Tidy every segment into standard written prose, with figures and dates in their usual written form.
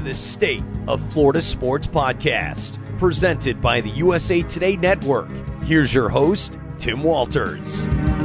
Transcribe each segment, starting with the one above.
the State of Florida Sports Podcast, presented by the USA Today Network. Here's your host, Tim Walters.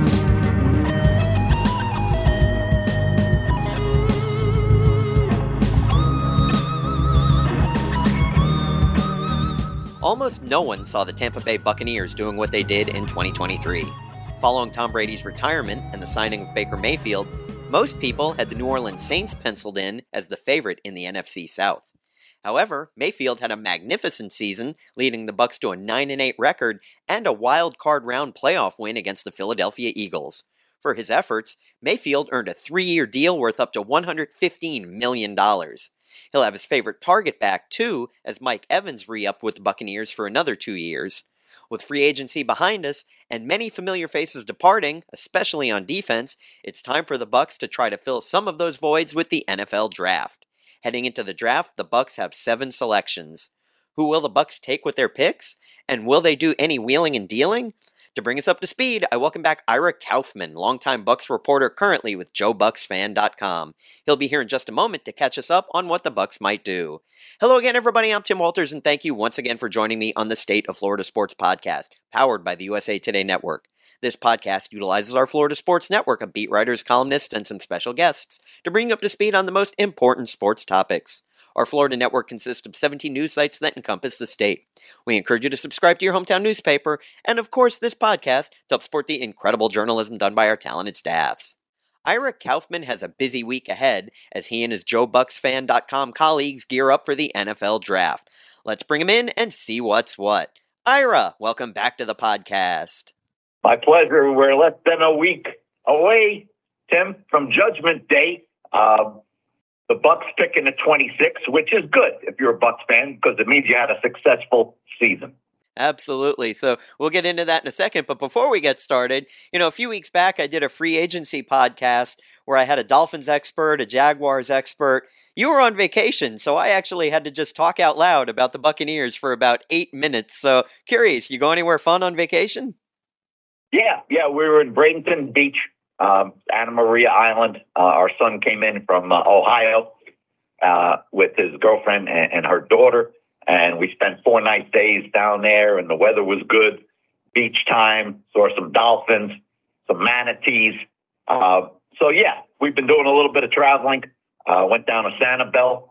Almost no one saw the Tampa Bay Buccaneers doing what they did in 2023. Following Tom Brady's retirement and the signing of Baker Mayfield, most people had the New Orleans Saints penciled in as the favorite in the NFC South. However, Mayfield had a magnificent season, leading the Bucs to a 9-8 record and a wild card round playoff win against the Philadelphia Eagles. For his efforts, Mayfield earned a 3-year deal worth up to $115 million. He'll have his favorite target back, too, as Mike Evans re-upped with the Buccaneers for another 2 years. With free agency behind us and many familiar faces departing, especially on defense, it's time for the Bucs to try to fill some of those voids with the NFL Draft. Heading into the draft, the Bucs have 7 selections. Who will the Bucs take with their picks? And will they do any wheeling and dealing? To bring us up to speed, I welcome back Ira Kaufman, longtime Bucs reporter currently with JoeBucsFan.com. He'll be here in just a moment to catch us up on what the Bucs might do. Hello again, everybody. I'm Tim Walters, and thank you once again for joining me on the State of Florida Sports Podcast, powered by the USA Today Network. This podcast utilizes our Florida Sports Network of beat writers, columnists, and some special guests to bring you up to speed on the most important sports topics. Our Florida network consists of 17 news sites that encompass the state. We encourage you to subscribe to your hometown newspaper, and of course this podcast to help support the incredible journalism done by our talented staffs. Ira Kaufman has a busy week ahead as he and his JoeBucsFan.com colleagues gear up for the NFL Draft. Let's bring him in and see what's what. Ira, welcome back to the podcast. My pleasure. We're less than a week away, Tim, from Judgment Day. The Bucs picking at 26, which is good if you're a Bucs fan because it means you had a successful season. Absolutely. So we'll get into that in a second. But before we get started, a few weeks back, I did a free agency podcast where I had a Dolphins expert, a Jaguars expert. You were on vacation, so I actually had to just talk out loud about the Buccaneers for about 8 minutes. So curious, you go anywhere fun on vacation? Yeah, we were in Bradenton Beach. Anna Maria Island. Our son came in from Ohio with his girlfriend and her daughter, and we spent 4 nice days down there, and the weather was good. Beach time, saw some dolphins, some manatees. So, we've been doing a little bit of traveling. Went down to Sanibel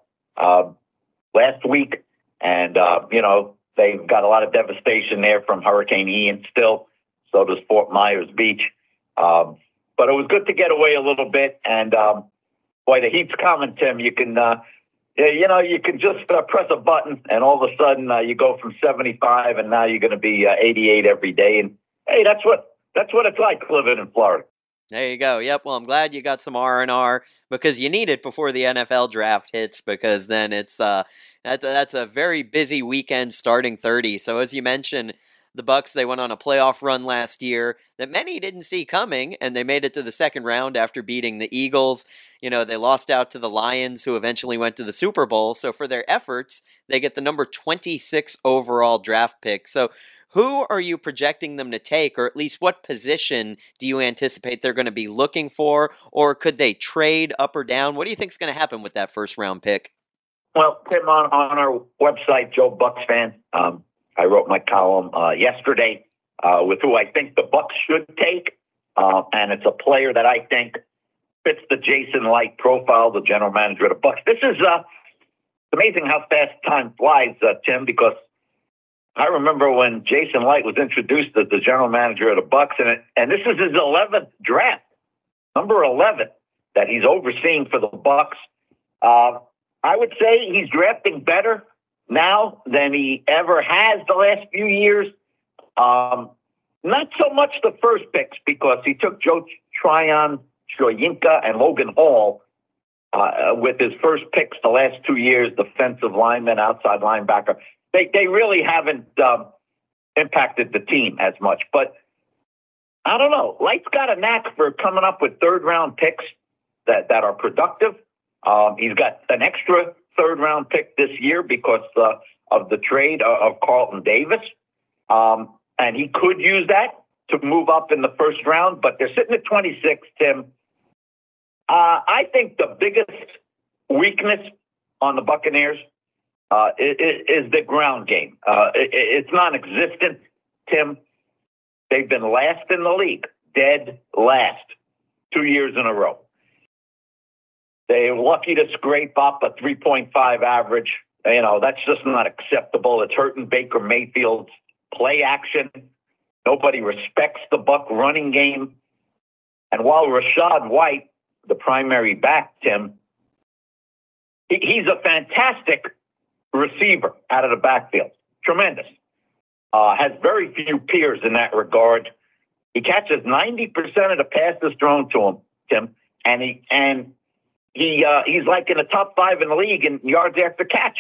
last week, and, they've got a lot of devastation there from Hurricane Ian still. So does Fort Myers Beach. But it was good to get away a little bit, and the heat's coming, Tim. You can, you can just press a button, and all of a sudden you go from 75, and now you're going to be 88 every day. And hey, that's what it's like living in Florida. There you go. Yep. Well, I'm glad you got some R&R because you need it before the NFL draft hits, because then it's that's a very busy weekend starting 30. So as you mentioned, the Bucs, they went on a playoff run last year that many didn't see coming, and they made it to the second round after beating the Eagles. They lost out to the Lions, who eventually went to the Super Bowl. So for their efforts, they get the number 26 overall draft pick. So who are you projecting them to take, or at least what position do you anticipate they're going to be looking for, or could they trade up or down? What do you think is going to happen with that first round pick? Well, Tim, on our website, Joe Bucs Fan, I wrote my column yesterday with who I think the Bucs should take, and it's a player that I think fits the Jason Licht profile, the general manager of the Bucs. This is amazing how fast time flies, Tim, because I remember when Jason Licht was introduced as the general manager of the Bucs, and this is his 11th draft, number 11 that he's overseeing for the Bucs. I would say he's drafting better now than he ever has the last few years. Not so much the first picks, because he took Joe Tryon, Shoyinka, and Logan Hall with his first picks the last 2 years, defensive lineman, outside linebacker. They really haven't impacted the team as much. But I don't know. Light's got a knack for coming up with third-round picks that are productive. He's got an extra third-round pick this year because of the trade of Carlton Davis. And he could use that to move up in the first round, but they're sitting at 26, Tim. I think the biggest weakness on the Buccaneers is the ground game. It's non-existent, Tim. They've been last in the league, dead last, 2 years in a row. They're lucky to scrape up a 3.5 average. That's just not acceptable. It's hurting Baker Mayfield's play action. Nobody respects the Buck running game. And while Rachaad White, the primary back, Tim, he's a fantastic receiver out of the backfield. Tremendous. Has very few peers in that regard. He catches 90% of the passes thrown to him, Tim, and he's like in the top 5 in the league in yards after catch.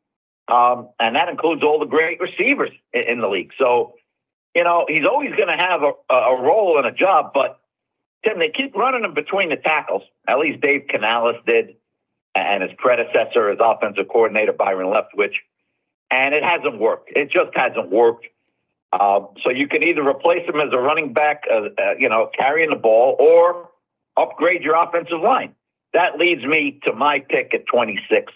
And that includes all the great receivers in the league. So, he's always going to have a role and a job, but Tim, they keep running him between the tackles. At least Dave Canales did, and his predecessor as offensive coordinator, Byron Leftwich. And it hasn't worked. It just hasn't worked. So you can either replace him as a running back, carrying the ball, or upgrade your offensive line. That leads me to my pick at 26.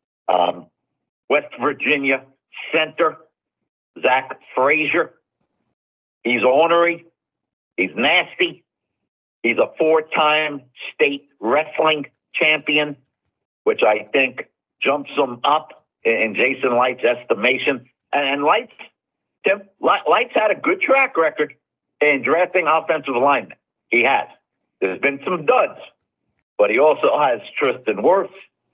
West Virginia center, Zach Frazier. He's ornery. He's nasty. He's a 4-time state wrestling champion, which I think jumps him up in Jason Light's estimation. And Light's had a good track record in drafting offensive linemen. He has. There's been some duds, but he also has Tristan Wirfs,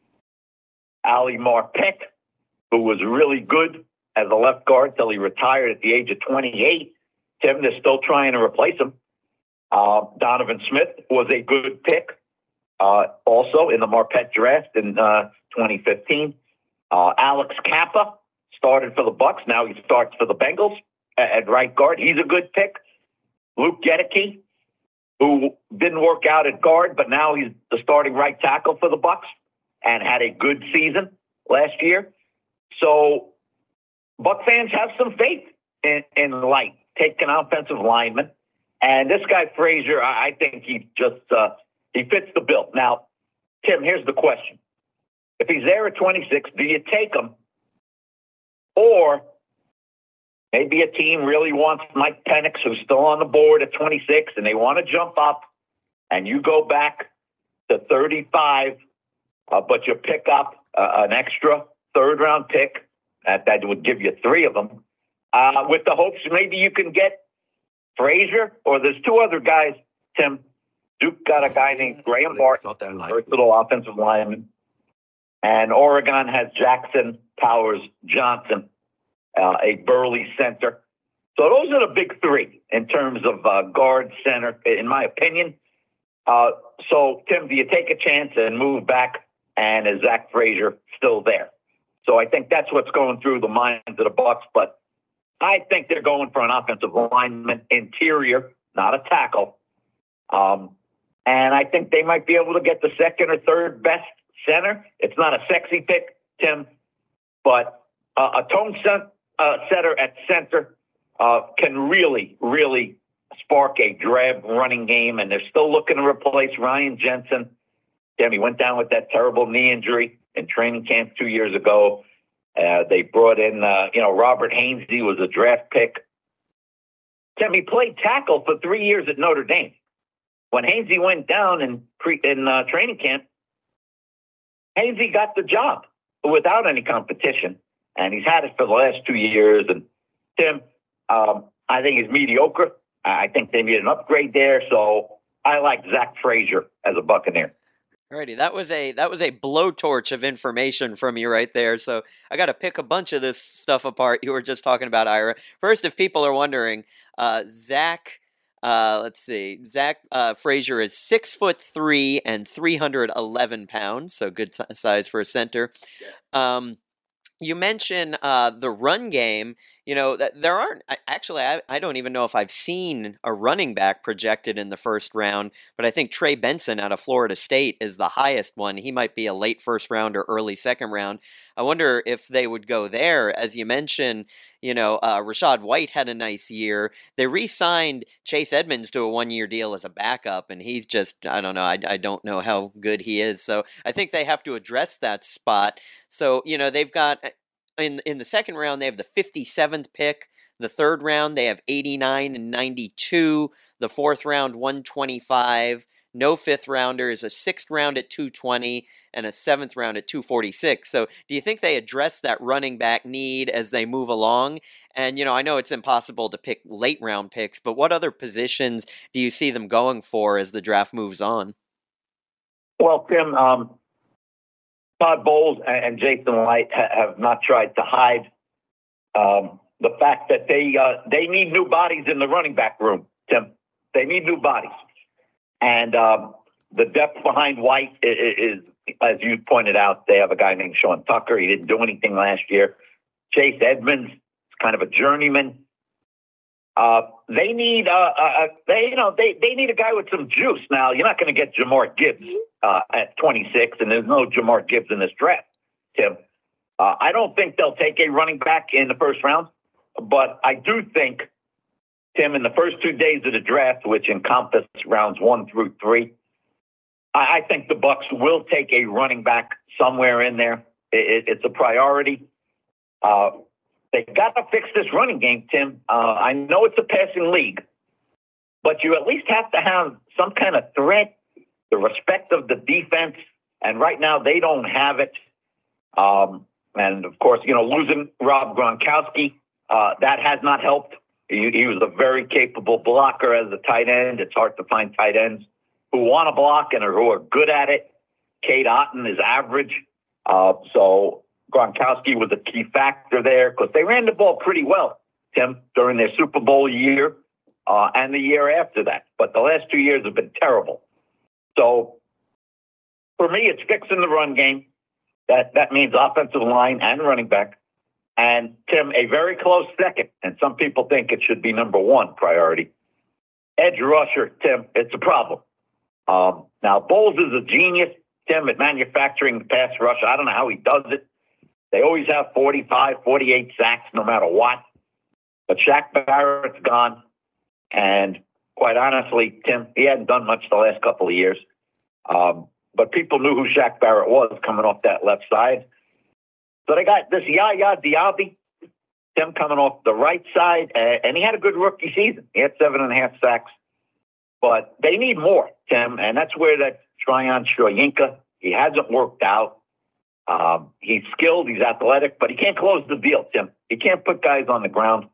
Ali Marpet, who was really good as a left guard till he retired at the age of 28. Tim, they're still trying to replace him. Donovan Smith was a good pick, also in the Marpet draft in 2015. Alex Kappa started for the Bucks. Now he starts for the Bengals at right guard. He's a good pick. Luke Gedeke, who didn't work out at guard, but now he's the starting right tackle for the Bucks and had a good season last year. So Buck fans have some faith in Light taking offensive linemen. And this guy, Frazier, I think he fits the bill. Now, Tim, here's the question. If he's there at 26, do you take him? Or maybe a team really wants Mike Penix, who's still on the board at 26, and they want to jump up, and you go back to 35, but you pick up an extra third-round pick. That would give you 3 of them, with the hopes maybe you can get Frazier, or there's 2 other guys, Tim. Duke got a guy named Graham Barton, versatile offensive lineman. And Oregon has Jackson Powers Johnson, a burly center. So those are the big 3 in terms of guard, center, in my opinion. So, Tim, do you take a chance and move back, and is Zach Frazier still there? So I think that's what's going through the minds of the Bucks, but I think they're going for an offensive lineman, interior, not a tackle. And I think they might be able to get the second or third best center. It's not a sexy pick, Tim, but a tone setter at center can really, really spark a drab running game. And they're still looking to replace Ryan Jensen. Tim, he went down with that terrible knee injury in training camp 2 years ago. They brought in, Robert Hainsey was a draft pick. Tim, he played tackle for 3 years at Notre Dame. When Hainsey went down in training camp, Hainsey got the job without any competition, and he's had it for the last 2 years. And Tim, I think he's mediocre. I think they need an upgrade there. So I like Zach Frazier as a Buccaneer. Alrighty, that was a blowtorch of information from you right there. So I got to pick a bunch of this stuff apart you were just talking about, Ira. First, if people are wondering, Zach Frazier is 6'3" and 311 pounds, so good size for a center. You mentioned the run game that there aren't actually. I don't even know if I've seen a running back projected in the first round, but I think Trey Benson out of Florida State is the highest one. He might be a late first round or early second round. I wonder if they would go there. As you mentioned, Rachaad White had a nice year. They re-signed Chase Edmonds to a 1-year deal as a backup, and he's just, I don't know. I don't know how good he is. So I think they have to address that spot. So, they've got, in the second round, they have the 57th pick. The third round, they have 89 and 92. The fourth round, 125. No fifth rounders, a sixth round at 220, and a seventh round at 246. So do you think they address that running back need as they move along? And, I know it's impossible to pick late round picks, but what other positions do you see them going for as the draft moves on? Well, Tim, Todd Bowles and Jason Light have not tried to hide the fact that they need new bodies in the running back room, Tim. They need new bodies. And the depth behind White is, as you pointed out, they have a guy named Sean Tucker. He didn't do anything last year. Chase Edmonds is kind of a journeyman. They need they need a guy with some juice. Now, you're not going to get Jamar Gibbs at 26, and there's no Jamar Gibbs in this draft, Tim. I don't think they'll take a running back in the first round, but I do think, Tim, in the first 2 days of the draft, which encompass rounds 1 through 3, I think the Bucs will take a running back somewhere in there. It's a priority. They got to fix this running game, Tim. I know it's a passing league, but you at least have to have some kind of threat, the respect of the defense, and right now they don't have it. And, of course, losing Rob Gronkowski, that has not helped. He was a very capable blocker as a tight end. It's hard to find tight ends who want to block and who are good at it. Cade Otton is average. So Gronkowski was a key factor there because they ran the ball pretty well, Tim, during their Super Bowl year and the year after that. But the last 2 years have been terrible. So for me, it's fixing the run game. That means offensive line and running back. And, Tim, a very close second, and some people think it should be number 1 priority. Edge rusher, Tim, it's a problem. Now, Bowles is a genius, Tim, at manufacturing the pass rush. I don't know how he does it. They always have 45, 48 sacks no matter what. But Shaq Barrett's gone. And quite honestly, Tim, he hadn't done much the last couple of years. But people knew who Shaq Barrett was coming off that left side. So they got this Yaya Diaby, Tim, coming off the right side, and he had a good rookie season. He had 7.5 sacks. But they need more, Tim, and that's where that Tryon Shoyinka, he hasn't worked out. He's skilled, he's athletic, but he can't close the deal, Tim. He can't put guys on the ground.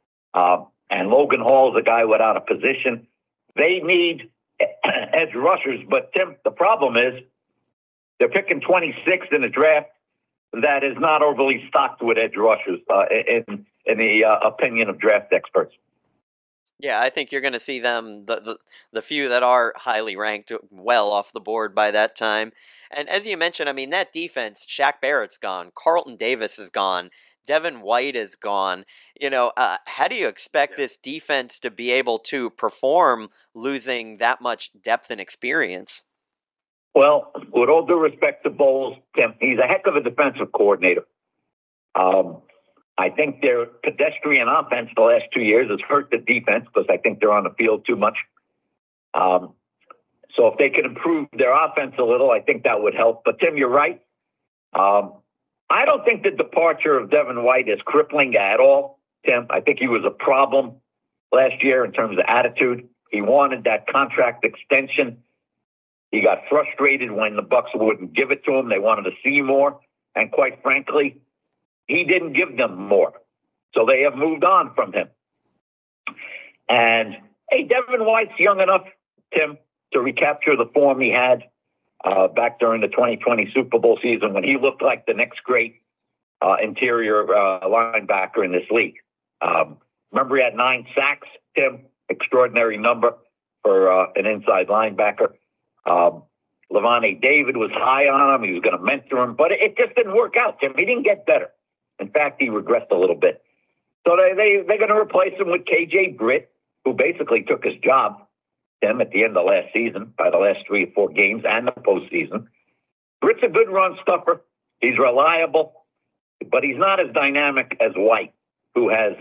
And Logan Hall is a guy without a position. They need edge rushers, but, Tim, the problem is they're picking 26th in the draft. That is not overly stocked with edge rushers in the opinion of draft experts. Yeah, I think you're going to see them, the few that are highly ranked, well off the board by that time. And as you mentioned, I mean, that defense, Shaq Barrett's gone, Carlton Davis is gone, Devin White is gone. How do you expect this defense to be able to perform losing that much depth and experience? Well, with all due respect to Bowles, Tim, he's a heck of a defensive coordinator. I think their pedestrian offense the last 2 years has hurt the defense because I think they're on the field too much. So if they could improve their offense a little, I think that would help. But, Tim, you're right. I don't think the departure of Devin White is crippling at all, Tim. I think he was a problem last year in terms of attitude. He wanted that contract extension. He got frustrated when the Bucs wouldn't give it to him. They wanted to see more. And quite frankly, he didn't give them more. So they have moved on from him. And, hey, Devin White's young enough, Tim, to recapture the form he had back during the 2020 Super Bowl season when he looked like the next great interior linebacker in this league. Remember, he had 9 sacks, Tim, extraordinary number for an inside linebacker. Levante David was high on him. He was going to mentor him, but it just didn't work out, Tim. He didn't get better. In fact, he regressed a little bit. So they're going to replace him with KJ Britt, who basically took his job at the end of last season, by the last 3 or 4 games and the postseason. Britt's a good run stuffer. He's reliable, but he's not as dynamic as White, who has,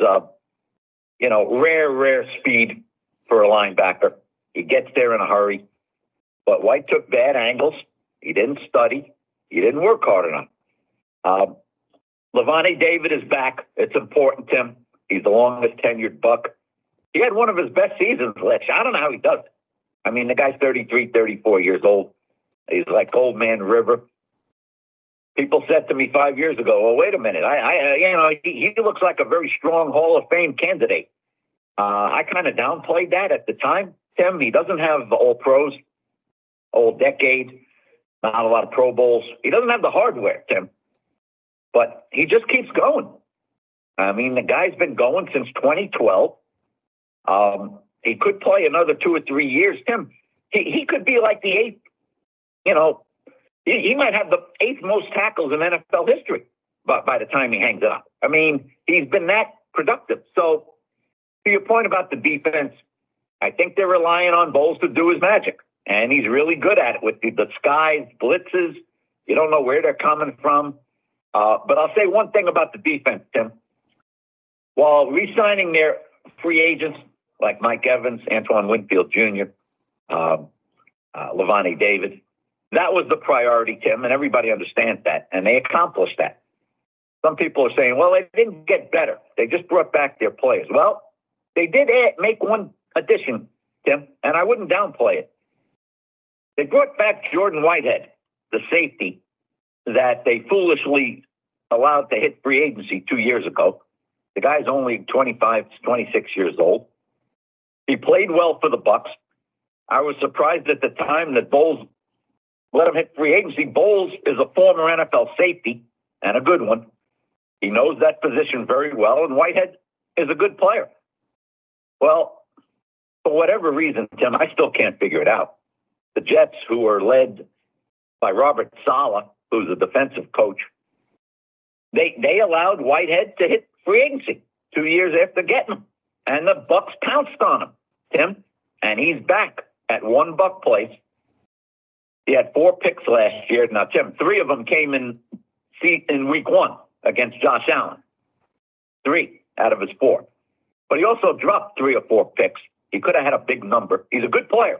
rare speed for a linebacker. He gets there in a hurry. But White took bad angles. He didn't study. He didn't work hard enough. Lavonte David is back. It's important, Tim. He's the longest tenured Buck. He had one of his best seasons last year. I don't know how he does it. I mean, the guy's 33, 34 years old. He's like Old Man River. People said to me 5 years ago, well, wait a minute. He looks like a very strong Hall of Fame candidate. I kind of downplayed that at the time, Tim. He doesn't have all pros, all decade, not a lot of Pro Bowls. He doesn't have the hardware, Tim. But he just keeps going. I mean, the guy's been going since 2012. He could play another 2 or 3 years, Tim. He could be like the 8th, he might have the 8th most tackles in NFL history by the time he hangs it up. I mean, he's been that productive. So to your point about the defense, I think they're relying on Bowles to do his magic. And he's really good at it with the skies, blitzes. You don't know where they're coming from. But I'll say one thing about the defense, Tim. While re-signing their free agents like Mike Evans, Antoine Winfield Jr., Lavonte David, that was the priority, Tim, and everybody understands that, and they accomplished that. Some people are saying, well, they didn't get better. They just brought back their players. Well, they did make one addition, Tim, and I wouldn't downplay it. They brought back Jordan Whitehead, the safety that they foolishly allowed to hit free agency 2 years ago. The guy's only 25, 26 years old. He played well for the Bucs. I was surprised at the time that Bowles let him hit free agency. Bowles is a former NFL safety and a good one. He knows that position very well, and Whitehead is a good player. Well, for whatever reason, Tim, I still can't figure it out. The Jets, who are led by Robert Saleh, who's a defensive coach, they allowed Whitehead to hit free agency 2 years after getting him. And the Bucs pounced on him, Tim, and he's back at one Buck place. He had 4 picks last year. Now, Tim, 3 of them came in week 1 against Josh Allen. 3 out of his 4. But he also dropped 3 or 4 picks. He could have had a big number. He's a good player.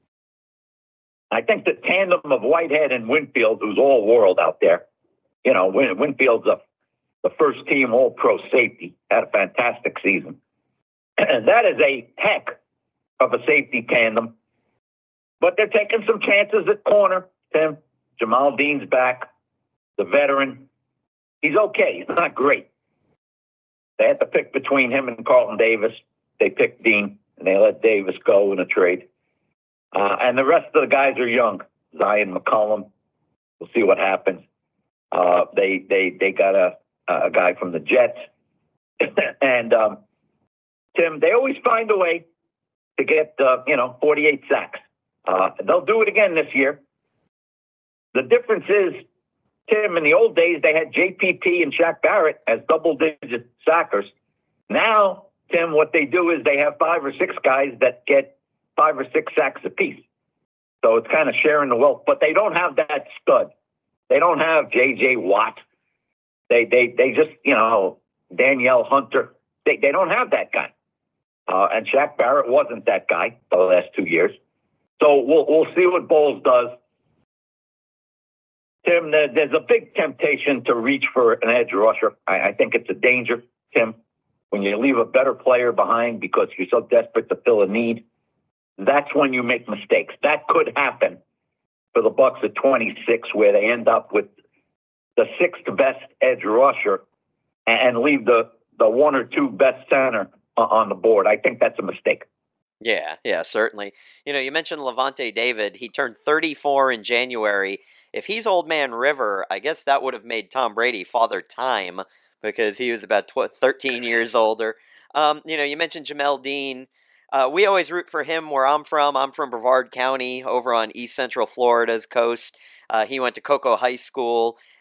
I think the tandem of Whitehead and Winfield, who's all world out there, Winfield's the first team all-pro safety, had a fantastic season. And that is a heck of a safety tandem. But they're taking some chances at corner, Tim. Jamal Dean's back, the veteran. He's okay. He's not great. They had to pick between him and Carlton Davis. They picked Dean, and they let Davis go in a trade. And the rest of the guys are young. Zion McCollum. We'll see what happens. They got a guy from the Jets. And, Tim, they always find a way to get, 48 sacks. They'll do it again this year. The difference is, Tim, in the old days, they had JPP and Shaq Barrett as double-digit sackers. Now, Tim, what they do is they have 5 or 6 guys that get 5 or 6 sacks apiece. So it's kind of sharing the wealth. But they don't have that stud. They don't have J.J. Watt. They just, Danielle Hunter. They don't have that guy. And Shaq Barrett wasn't that guy the last 2 years. So we'll see what Bowles does. Tim, there's a big temptation to reach for an edge rusher. I think it's a danger, Tim, when you leave a better player behind because you're so desperate to fill a need. That's when you make mistakes. That could happen for the Bucs at 26, where they end up with the 6th best edge rusher and leave the 1 or 2 best center on the board. I think that's a mistake. Yeah, certainly. You mentioned Lavonte David. He turned 34 in January. If he's Old Man River, I guess that would have made Tom Brady Father Time because he was about 13 years older. You mentioned Jamel Dean. We always root for him where I'm from. I'm from Brevard County over on East Central Florida's coast. He went to Cocoa High School,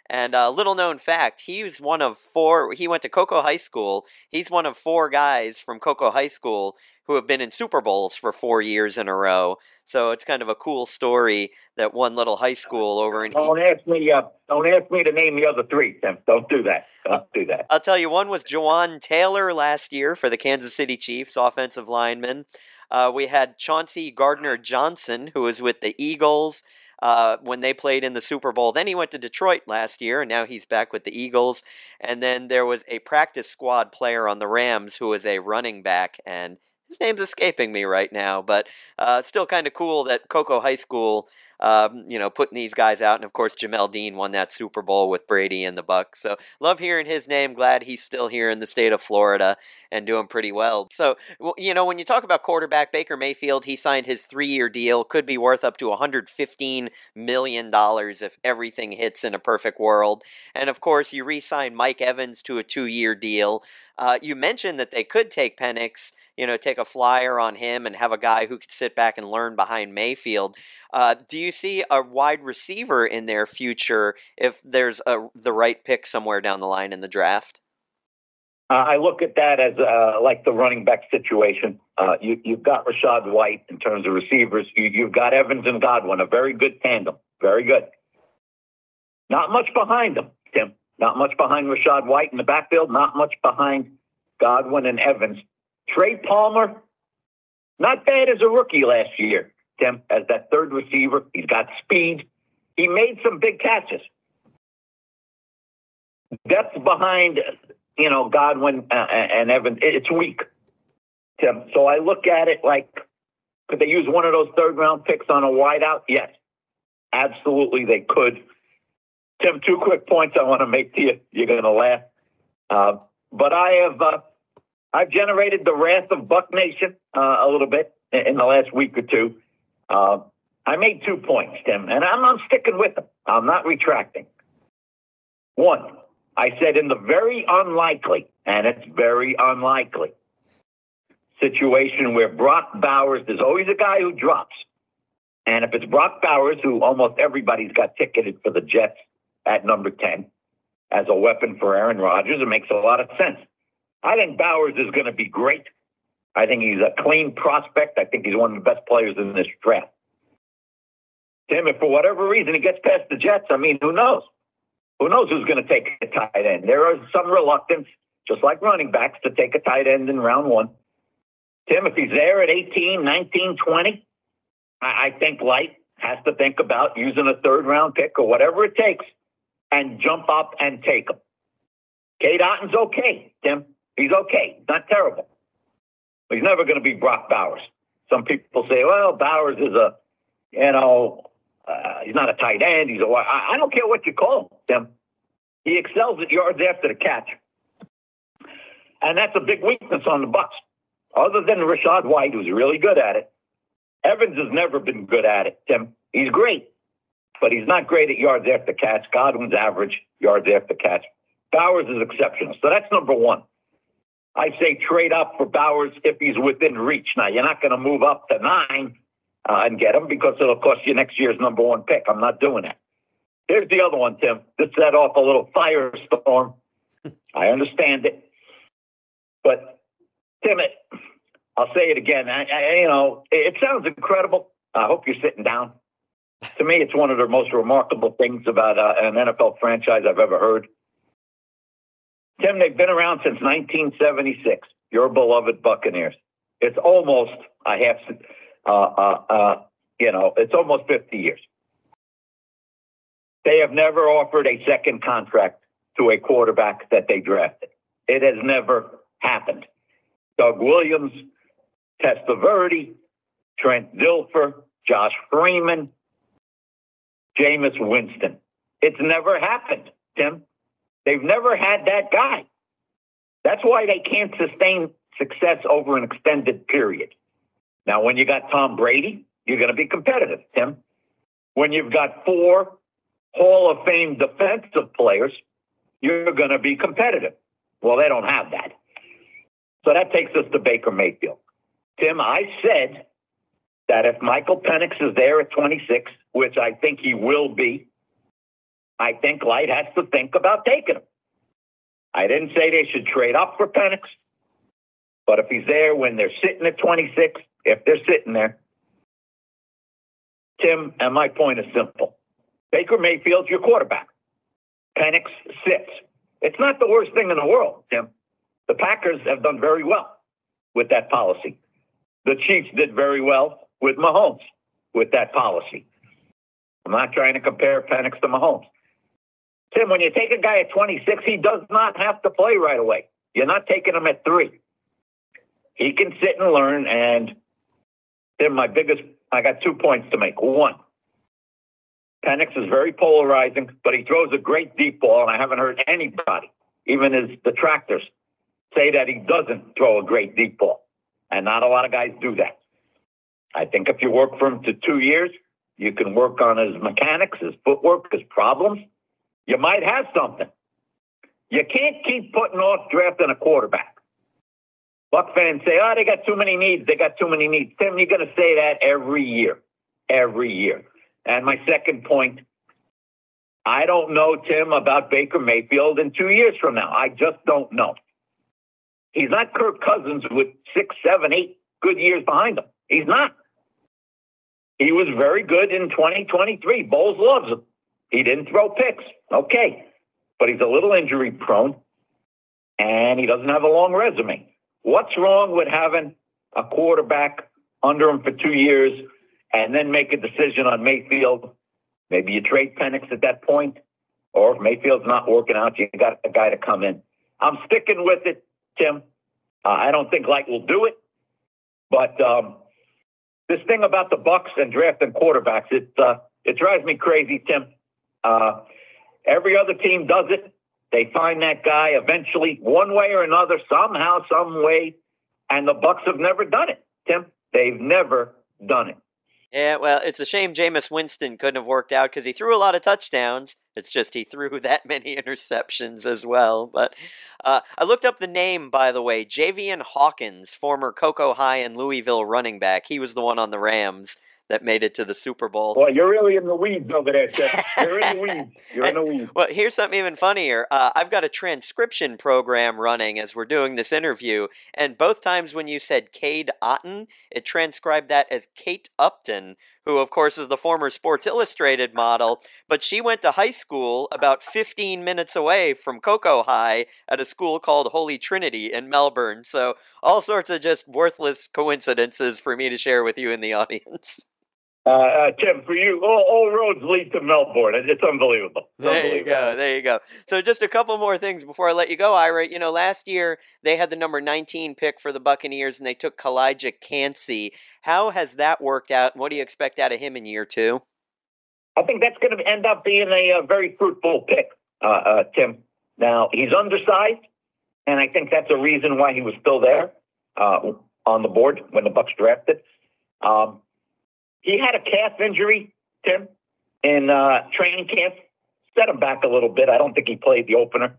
And a little known fact, he was one of four, he went to Cocoa High School. He's one of four guys from Cocoa High School who have been in Super Bowls for 4 years in a row. So it's kind of a cool story that one little high school over in... Don't ask me to name the other three, Tim. Don't do that. Don't do that. I'll tell you, one was Jawan Taylor last year for the Kansas City Chiefs, offensive lineman. We had Chauncey Gardner-Johnson, who was with the Eagles when they played in the Super Bowl. Then he went to Detroit last year, and now he's back with the Eagles. And then there was a practice squad player on the Rams who was a running back, and his name's escaping me right now, but still kind of cool that Cocoa High School, putting these guys out. And, of course, Jamel Dean won that Super Bowl with Brady and the Bucs. So love hearing his name. Glad he's still here in the state of Florida and doing pretty well. So, when you talk about quarterback Baker Mayfield, he signed his 3-year deal. Could be worth up to $115 million if everything hits in a perfect world. And, of course, you re-sign Mike Evans to a 2-year deal. You mentioned that they could take Penix, take a flyer on him and have a guy who could sit back and learn behind Mayfield. Do you see a wide receiver in their future if there's the right pick somewhere down the line in the draft? I look at that as like the running back situation. You've got Rachaad White in terms of receivers. You've got Evans and Godwin, a very good tandem. Very good. Not much behind them, Tim. Not much behind Rachaad White in the backfield. Not much behind Godwin and Evans. Trey Palmer, not bad as a rookie last year, Tim, as that third receiver. He's got speed. He made some big catches. Depth behind, Godwin and Evans, it's weak, Tim. So I look at it like, could they use one of those third-round picks on a wideout? Yes, absolutely they could. Tim, 2 quick points I want to make to you. You're going to laugh. But I've generated the wrath of Buck Nation a little bit in the last week or two. I made 2 points, Tim, and I'm sticking with them. I'm not retracting. One, I said in the very unlikely, and it's very unlikely, situation where Brock Bowers, there's always a guy who drops. And if it's Brock Bowers, who almost everybody's got ticketed for the Jets at number 10 as a weapon for Aaron Rodgers, it makes a lot of sense. I think Bowers is going to be great. I think he's a clean prospect. I think he's one of the best players in this draft. Tim, if for whatever reason he gets past the Jets, who knows? Who knows who's going to take a tight end? There is some reluctance, just like running backs, to take a tight end in round 1. Tim, if he's there at 18, 19, 20, I think Light has to think about using a third-round pick or whatever it takes and jump up and take him. Cade Otton's okay, Tim. He's okay. He's not terrible. He's never going to be Brock Bowers. Some people say, well, Bowers is he's not a tight end. I don't care what you call him, Tim. He excels at yards after the catch. And that's a big weakness on the Bucs. Other than Rachaad White, who's really good at it, Evans has never been good at it, Tim. He's great, but he's not great at yards after catch. Godwin's average yards after catch. Bowers is exceptional. So that's number 1. I say trade up for Bowers if he's within reach. Now, you're not going to move up to 9 and get him because it'll cost you next year's number 1 pick. I'm not doing that. Here's the other one, Tim. This set off a little firestorm. I understand it. But, Tim, I'll say it again. It sounds incredible. I hope you're sitting down. To me, it's one of the most remarkable things about an NFL franchise I've ever heard. Tim, they've been around since 1976. Your beloved Buccaneers. It's almost it's almost 50 years. They have never offered a second contract to a quarterback that they drafted. It has never happened. Doug Williams, Testaverde, Trent Dilfer, Josh Freeman, Jameis Winston. It's never happened, Tim. They've never had that guy. That's why they can't sustain success over an extended period. Now, when you got Tom Brady, you're going to be competitive, Tim. When you've got 4 Hall of Fame defensive players, you're going to be competitive. Well, they don't have that. So that takes us to Baker Mayfield. Tim, I said that if Michael Penix is there at 26, which I think he will be, I think Light has to think about taking him. I didn't say they should trade up for Penix, but if he's there when they're sitting at 26, if they're sitting there, Tim, and my point is simple. Baker Mayfield's your quarterback. Penix sits. It's not the worst thing in the world, Tim. The Packers have done very well with that policy. The Chiefs did very well with Mahomes with that policy. I'm not trying to compare Penix to Mahomes. Tim, when you take a guy at 26, he does not have to play right away. You're not taking him at 3. He can sit and learn. And Tim, I got 2 points to make. One, Penix is very polarizing, but he throws a great deep ball, and I haven't heard anybody, even his detractors, say that he doesn't throw a great deep ball. And not a lot of guys do that. I think if you work for him to 2 years, you can work on his mechanics, his footwork, his problems. You might have something. You can't keep putting off drafting a quarterback. Buck fans say, they got too many needs. They got too many needs. Tim, you're going to say that every year. Every year. And my second point, I don't know, Tim, about Baker Mayfield in 2 years from now. I just don't know. He's not Kirk Cousins with 6, 7, 8 good years behind him. He's not. He was very good in 2023. Bowles loves him. He didn't throw picks. Okay. But he's a little injury prone, and he doesn't have a long resume. What's wrong with having a quarterback under him for 2 years and then make a decision on Mayfield? Maybe you trade Penix at that point, or if Mayfield's not working out, you got a guy to come in. I'm sticking with it, Tim. I don't think Light will do it, but this thing about the Bucs and drafting quarterbacks, it drives me crazy, Tim. Every other team does it. They find that guy eventually, one way or another, somehow, some way, and the Bucs have never done it, Tim. They've never done it. Yeah, well, it's a shame Jameis Winston couldn't have worked out because he threw a lot of touchdowns. It's just he threw that many interceptions as well. But I looked up the name, by the way, Javian Hawkins, former Cocoa High and Louisville running back. He was the one on the Rams that made it to the Super Bowl. Well, you're really in the weeds over there, Seth. You're in the weeds. You're in the weeds. Well, here's something even funnier. I've got a transcription program running as we're doing this interview, and both times when you said Cade Otton, it transcribed that as Kate Upton, who, of course, is the former Sports Illustrated model, but she went to high school about 15 minutes away from Cocoa High at a school called Holy Trinity in Melbourne. So all sorts of just worthless coincidences for me to share with you in the audience. Tim, for you, all roads lead to Melbourne. It's unbelievable. There you go. So just a couple more things before I let you go, Ira. You know, last year they had the number 19 pick for the Buccaneers, and they took Kalijah Kancey. How has that worked out, and what do you expect out of him in year 2? I think that's going to end up being a very fruitful pick, Tim. Now, he's undersized, and I think that's a reason why he was still there on the board when the Bucs drafted. He had a calf injury, Tim, in training camp. Set him back a little bit. I don't think he played the opener.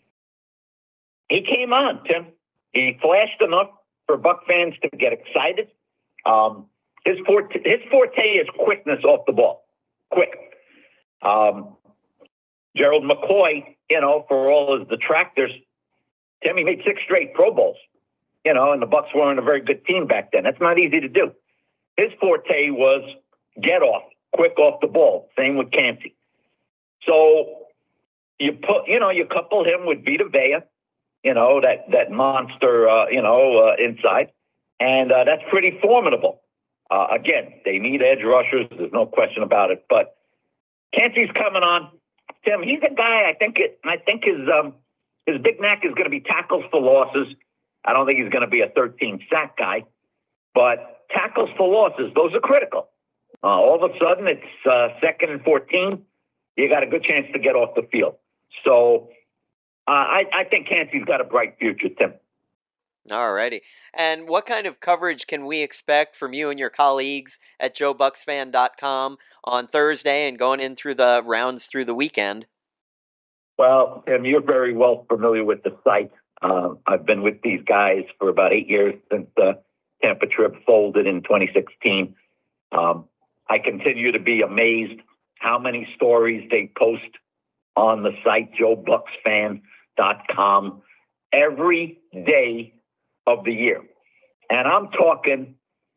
He came on, Tim. He flashed enough for Buck fans to get excited. His forte is quickness off the ball. Quick. Gerald McCoy, for all his detractors, Tim, he made 6 straight Pro Bowls. And the Bucs weren't a very good team back then. That's not easy to do. His forte was get off, quick off the ball. Same with Kancey. So you couple him with Vita Vea, that monster, inside, and that's pretty formidable. Again, they need edge rushers. There's no question about it. But Kancey's coming on. Tim, he's a guy. I think his big knack is going to be tackles for losses. I don't think he's going to be a 13 sack guy, but tackles for losses, those are critical. All of a sudden, it's 2nd and 14. You got a good chance to get off the field. So I think Kancey's got a bright future, Tim. All righty. And what kind of coverage can we expect from you and your colleagues at JoeBucksFan.com on Thursday and going in through the rounds through the weekend? Well, Tim, you're very well familiar with the site. I've been with these guys for about 8 years since the Tampa Trib folded in 2016. I continue to be amazed how many stories they post on the site, JoeBucksFan.com, every day of the year. And I'm talking,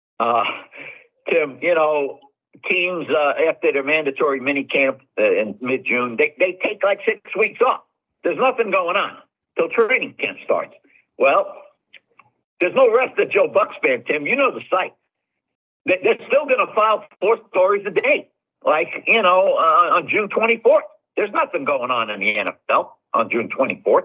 Tim, teams after their mandatory mini camp in mid-June, they take like 6 weeks off. There's nothing going on till training camp starts. Well, there's no rest at Joe Bucks Fan, Tim. You know the site. They're still going to file 4 stories a day, like, on June 24th. There's nothing going on in the NFL on June 24th.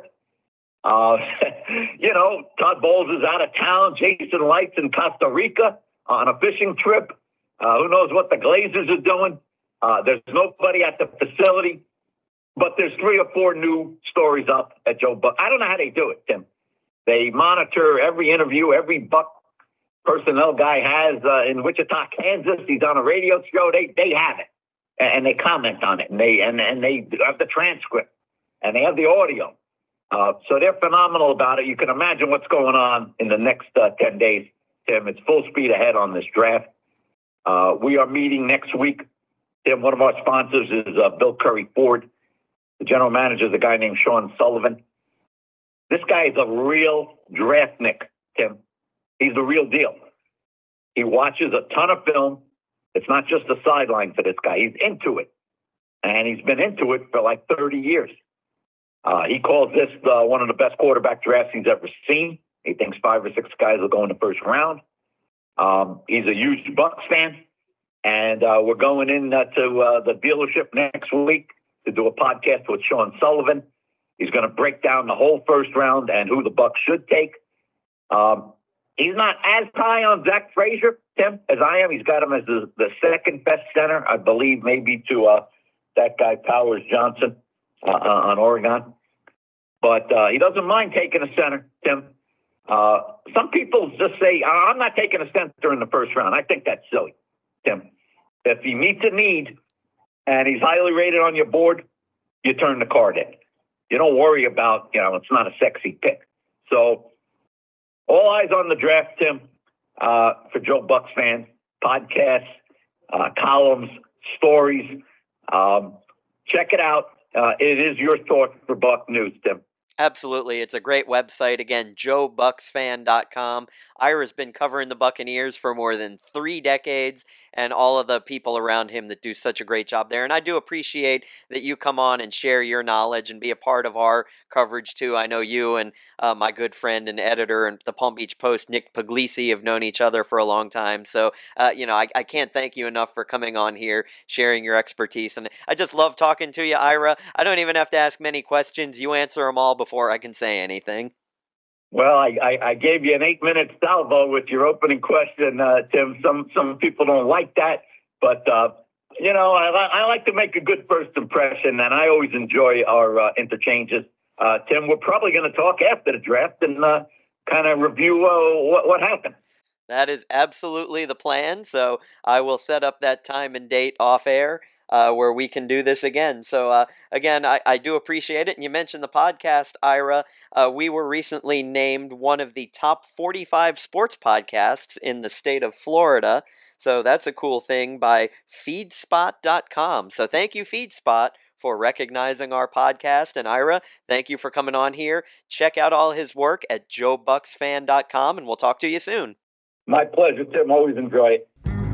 Todd Bowles is out of town. Jason Light's in Costa Rica on a fishing trip. Who knows what the Glazers are doing? There's nobody at the facility, but there's 3 or 4 new stories up at Joe Buck. I don't know how they do it, Tim. They monitor every interview, every Buck personnel guy has in Wichita, Kansas. He's on a radio show. They have it, and they comment on it, and they have the transcript, and they have the audio. So they're phenomenal about it. You can imagine what's going on in the next 10 days, Tim. It's full speed ahead on this draft. We are meeting next week. Tim, one of our sponsors is Bill Curry Ford. The general manager is a guy named Sean Sullivan. This guy is a real draftnik, Tim. He's the real deal. He watches a ton of film. It's not just a sideline for this guy. He's into it. And he's been into it for like 30 years. He calls this one of the best quarterback drafts he's ever seen. He thinks 5 or 6 guys will go in the first round. He's a huge Bucks fan. And we're going in to the dealership next week to do a podcast with Sean Sullivan. He's going to break down the whole first round and who the Bucks should take. He's not as high on Zach Frazier, Tim, as I am. He's got him as the second best center, I believe, maybe to that guy Powers Johnson on Oregon. But he doesn't mind taking a center, Tim. Some people just say, I'm not taking a center in the first round. I think that's silly, Tim. If he meets a need and he's highly rated on your board, you turn the card in. You don't worry about, it's not a sexy pick. So all eyes on the draft, Tim, for Joe Bucks fans, podcasts, columns, stories. Check it out. It is your source for Buck news, Tim. Absolutely. It's a great website. Again, JoeBucksFan.com. Ira's been covering the Buccaneers for more than 3 decades, and all of the people around him that do such a great job there. And I do appreciate that you come on and share your knowledge and be a part of our coverage too. I know you and my good friend and editor and the Palm Beach Post, Nick Puglisi, have known each other for a long time. So, I can't thank you enough for coming on here, sharing your expertise. And I just love talking to you, Ira. I don't even have to ask many questions. You answer them all before I can say anything. Well, I gave you an 8-minute salvo with your opening question, Tim. Some people don't like that, but I like to make a good first impression, and I always enjoy our interchanges. Tim, we're probably going to talk after the draft and kind of review what happened. That is absolutely the plan. So I will set up that time and date off air. Where we can do this again. So, again, I do appreciate it. And you mentioned the podcast, Ira. We were recently named one of the top 45 sports podcasts in the state of Florida. So that's a cool thing by Feedspot.com. So thank you, Feedspot, for recognizing our podcast. And Ira, thank you for coming on here. Check out all his work at JoeBucksFan.com, and we'll talk to you soon. My pleasure, Tim. Always enjoy it.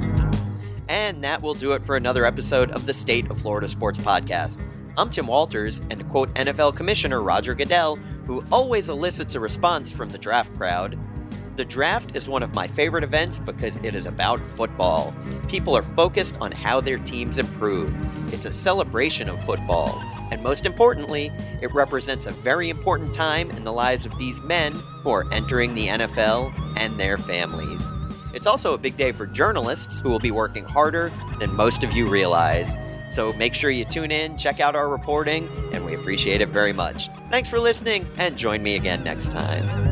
And that will do it for another episode of the State of Florida Sports Podcast. I'm Tim Walters, and to quote NFL Commissioner Roger Goodell, who always elicits a response from the draft crowd, "The draft is one of my favorite events because it is about football. People are focused on how their teams improve. It's a celebration of football. And most importantly, it represents a very important time in the lives of these men who are entering the NFL and their families. It's also a big day for journalists who will be working harder than most of you realize. So make sure you tune in, check out our reporting, and we appreciate it very much. Thanks for listening, and join me again next time."